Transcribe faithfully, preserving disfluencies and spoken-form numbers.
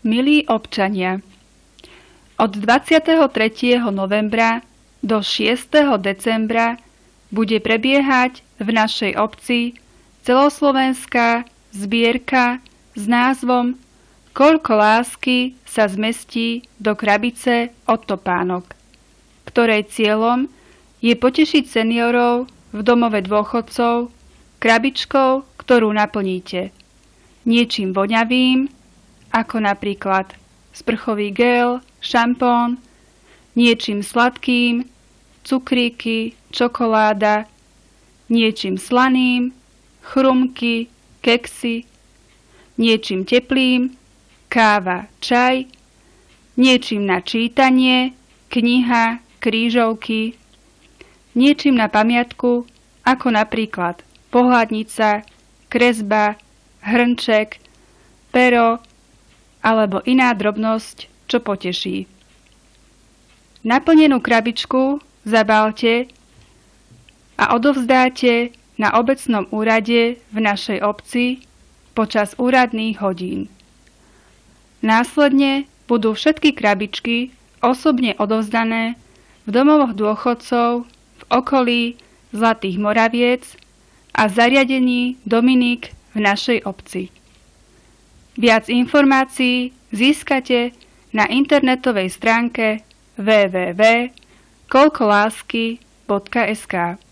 Milí občania, od dvadsiateho tretieho novembra do šiesteho decembra bude prebiehať v našej obci celoslovenská zbierka s názvom Koľko lásky sa zmestí do krabice od topánok, ktorej cieľom je potešiť seniorov v domove dôchodcov krabičkou, ktorú naplníte niečím voňavým, ako napríklad sprchový gel, šampón, niečím sladkým, cukríky, čokoláda, niečím slaným, chrumky, keksy, niečím teplým, káva, čaj, niečím na čítanie, kniha, krížovky, niečím na pamiatku, ako napríklad pohľadnica, kresba, hrnček, pero alebo iná drobnosť, čo poteší. Naplnenú krabičku zabálte a odovzdáte na obecnom úrade v našej obci počas úradných hodín. Následne budú všetky krabičky osobne odovzdané v domovoch dôchodcov v okolí Zlatých Moraviec a zariadení Dominik v našej obci. Viac informácií získate na internetovej stránke w w w bodka koľkolásky bodka es ká.